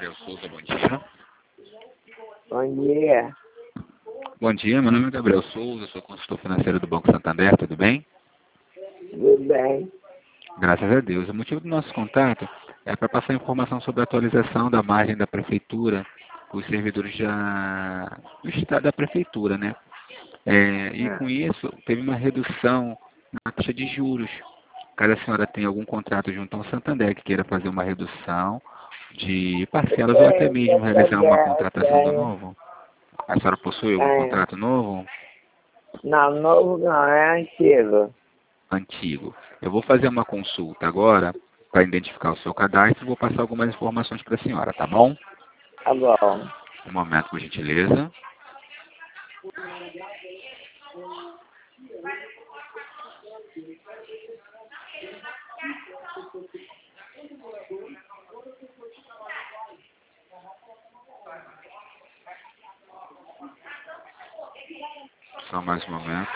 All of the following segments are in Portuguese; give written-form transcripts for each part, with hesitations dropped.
Gabriel Souza, bom dia. Bom dia. Bom dia, meu nome é Gabriel Souza, sou consultor financeiro do Banco Santander, tudo bem? Tudo bem? Graças a Deus. O motivo do nosso contato é para passar informação sobre a atualização da margem da Prefeitura, os servidores do Estado da Prefeitura, né? E com isso, teve uma redução na taxa de juros. Caso a senhora tenha algum contrato junto ao Santander que queira fazer uma redução de parcelas ou até mesmo realizar uma contratação do novo, a senhora possui algum contrato novo? Não, novo não, é antigo. Antigo. Eu vou fazer uma consulta agora para identificar o seu cadastro e vou passar algumas informações para a senhora, tá bom? Tá bom. Um momento, por gentileza. Só mais um momento.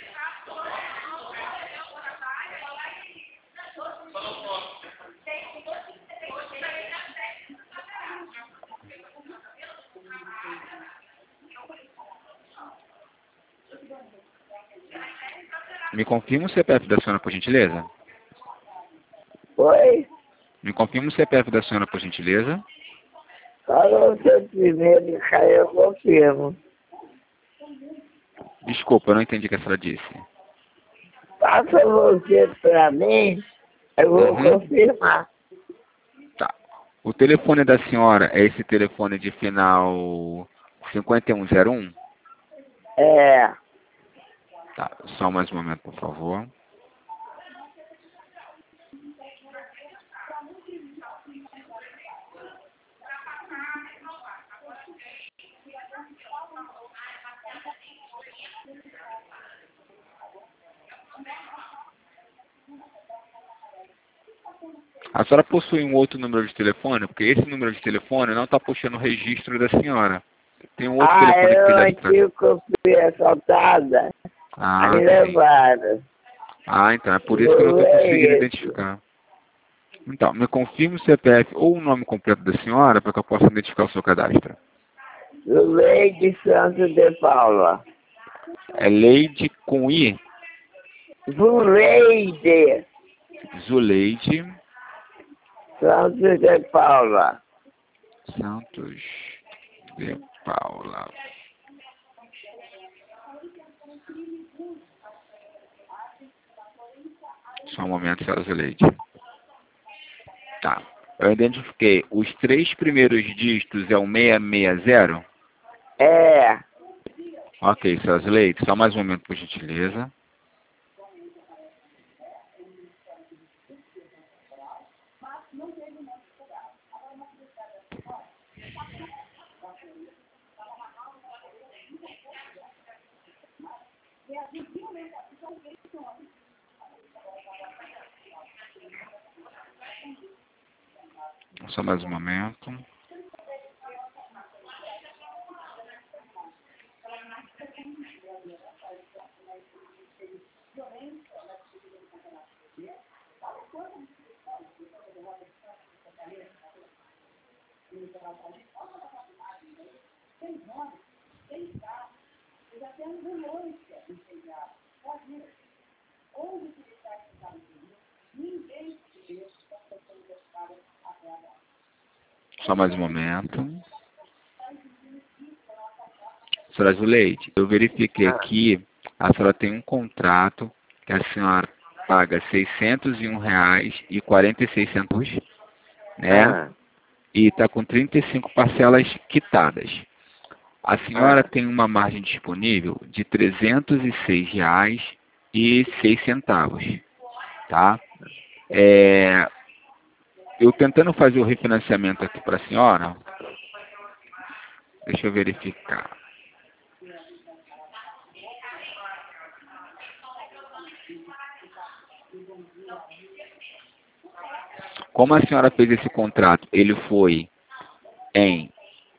Me confirma o CPF da senhora, por gentileza? Oi? Me confirma o CPF da senhora, por gentileza? Fala você primeiro e aí eu confirmo. Desculpa, eu não entendi o que a senhora disse. Passa você pra mim, eu vou confirmar. Tá. O telefone da senhora é esse telefone de final 5101? É. Tá, só mais um momento, por favor. A senhora possui um outro número de telefone? Porque esse número de telefone não está puxando o registro da senhora. Tem um outro telefone que eu já está... antigo que eu fui assaltada. Ah, Aí sim. levaram. Ah, então é por isso que eu não estou conseguindo identificar. Então, me confirme o CPF ou o nome completo da senhora para que eu possa identificar o seu cadastro. Zuleide Santos de Paula. É Leide com I? Zuleide Zuleide Santos de Paula. Santos de Paula. Só um momento, senhora Zuleide. Tá. Eu identifiquei. Os 3 primeiros dígitos é o 660? É. Ok, senhora Zuleide. Só mais um momento, por gentileza. Só mais um momento. Só mais um momento. Senhora Zuleide, eu verifiquei aqui, a senhora tem um contrato que a senhora paga R$ 601,46, né? E está com 35 parcelas quitadas. A senhora tem uma margem disponível de R$ 306,06, tá? Eu tentando fazer o refinanciamento aqui para a senhora, deixa eu verificar. Como a senhora fez esse contrato, ele foi em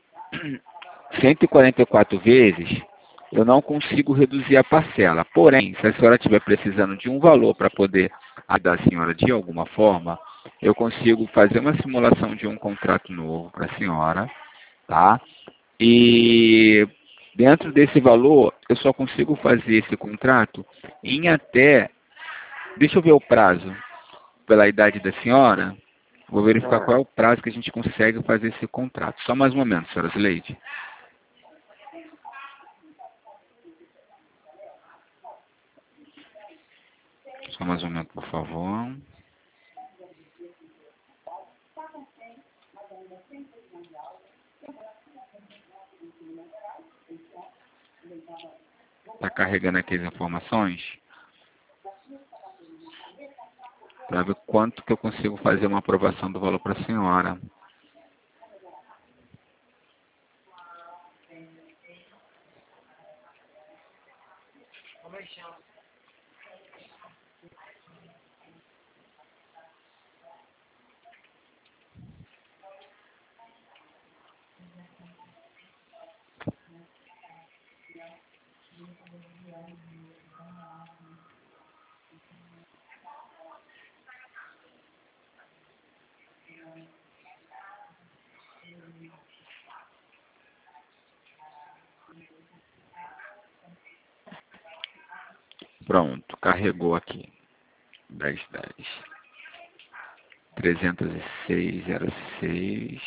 144 vezes, eu não consigo reduzir a parcela. Porém, se a senhora estiver precisando de um valor para poder ajudar a senhora de alguma forma, eu consigo fazer uma simulação de um contrato novo para a senhora, tá? E dentro desse valor, eu só consigo fazer esse contrato em até, deixa eu ver o prazo, pela idade da senhora, vou verificar qual é o prazo que a gente consegue fazer esse contrato. Só mais um momento, senhora Zuleide. Só mais um momento, por favor. Está carregando aqui as informações para ver quanto que eu consigo fazer uma aprovação do valor para a senhora. Pronto, carregou aqui. 1010. 306,06.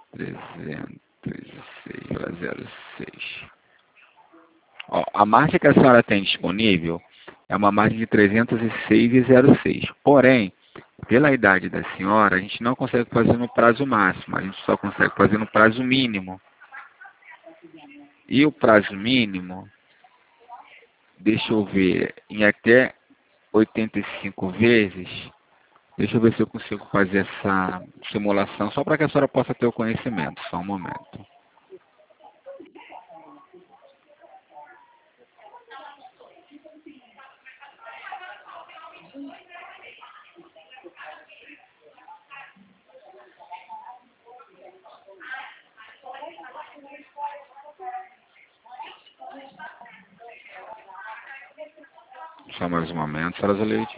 306,06. Ó, a margem que a senhora tem disponível é uma margem de 306,06. Porém, pela idade da senhora, a gente não consegue fazer no prazo máximo, a gente só consegue fazer no prazo mínimo. E o prazo mínimo, deixa eu ver, em até 85 vezes, deixa eu ver se eu consigo fazer essa simulação, só para que a senhora possa ter o conhecimento. Só um momento. Só mais um momento, senhora Zuleide.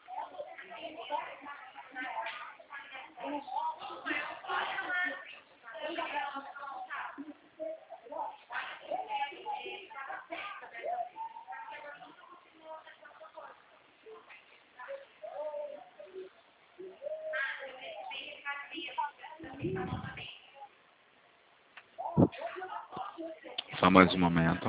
Só mais um momento.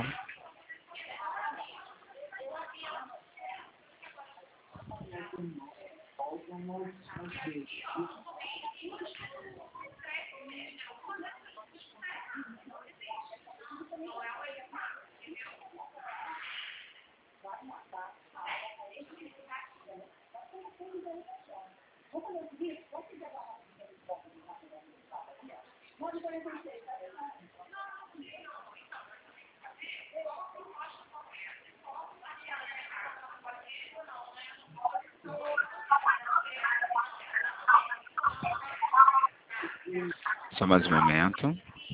Só mais um momento.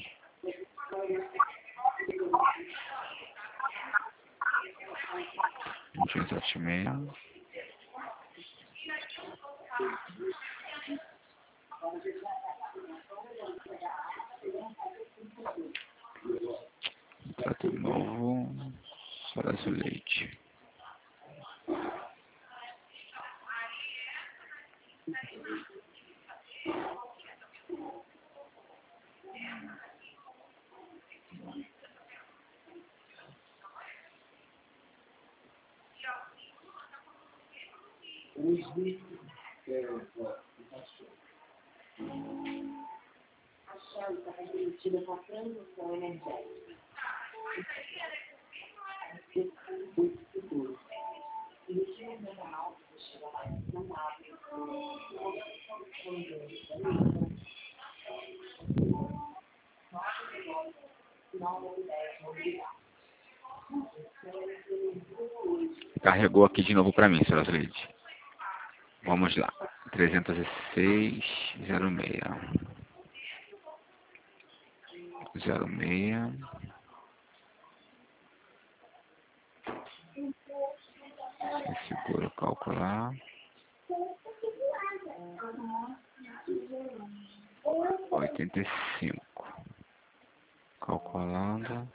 Sete e meia. Contrato novo. Senhora Zuleide. Carregou aqui de novo para mim, senhora Zuleide. Vamos lá. 306,06. 06. Segura calcular. 85. Calculando.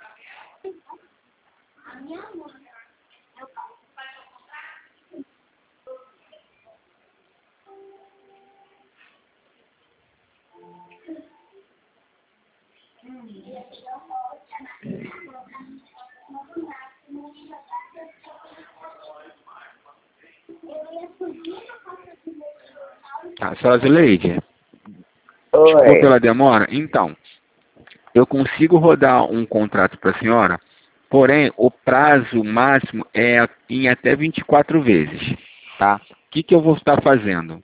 Tá, senhora Zuleide, desculpa Oi. pela demora. Então, eu consigo rodar um contrato para a senhora, porém, o prazo máximo é em até 24 vezes, tá? O que eu vou estar fazendo?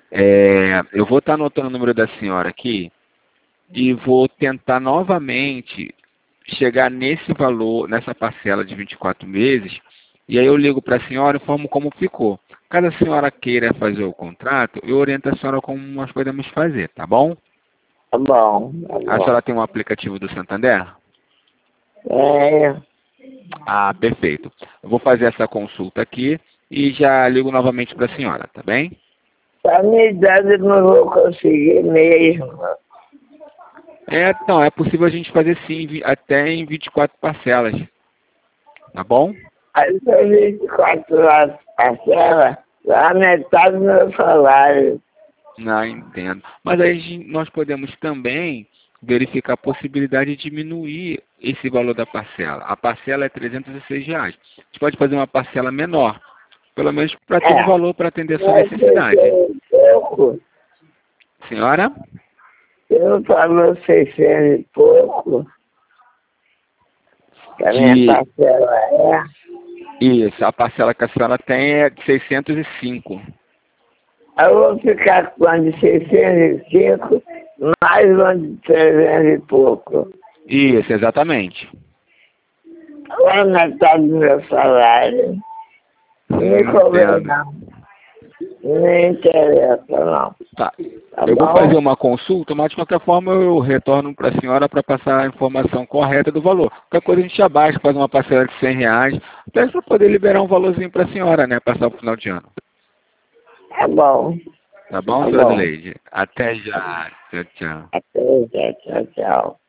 Eu vou estar anotando o número da senhora aqui e vou tentar novamente chegar nesse valor, nessa parcela de 24 meses, e aí eu ligo para a senhora e informo como ficou. Caso a senhora queira fazer o contrato, eu oriento a senhora como nós podemos fazer, tá bom? Tá bom, tá A bom. senhora tem um aplicativo do Santander? É, Ah, perfeito. Eu vou fazer essa consulta aqui e já ligo novamente para a senhora, tá bem? a minha idade eu não vou conseguir mesmo. Então, é possível a gente fazer sim, até em 24 parcelas, tá bom? Aí são 24 horas parcela, a metade do meu salário. Ah, entendo. Mas aí nós podemos também verificar a possibilidade de diminuir esse valor da parcela. A parcela é R$ 306. A gente pode fazer uma parcela menor, pelo menos para ter um É, valor para atender a sua mas necessidade. 600 e pouco. Senhora? Você não falou 600 e pouco, que a minha De parcela é. Isso, a parcela que a senhora tem é de 605. Eu vou ficar com a de 605, mais uma de 300 e pouco. Isso, exatamente. Agora metade do meu salário. Não me cobra Entendo. não. Não me interessa não. Tá. Tá Eu vou fazer bom? uma consulta, mas de qualquer forma eu retorno para a senhora para passar a informação correta do valor. Qualquer coisa a gente abaixa, faz uma parcela de R$ 100, até para poder liberar um valorzinho para a senhora, né? Passar o final de ano. Tá bom. Tá bom, Tá senhora bom. Leide? Até já. Tchau, tchau. Até já. Tchau, tchau.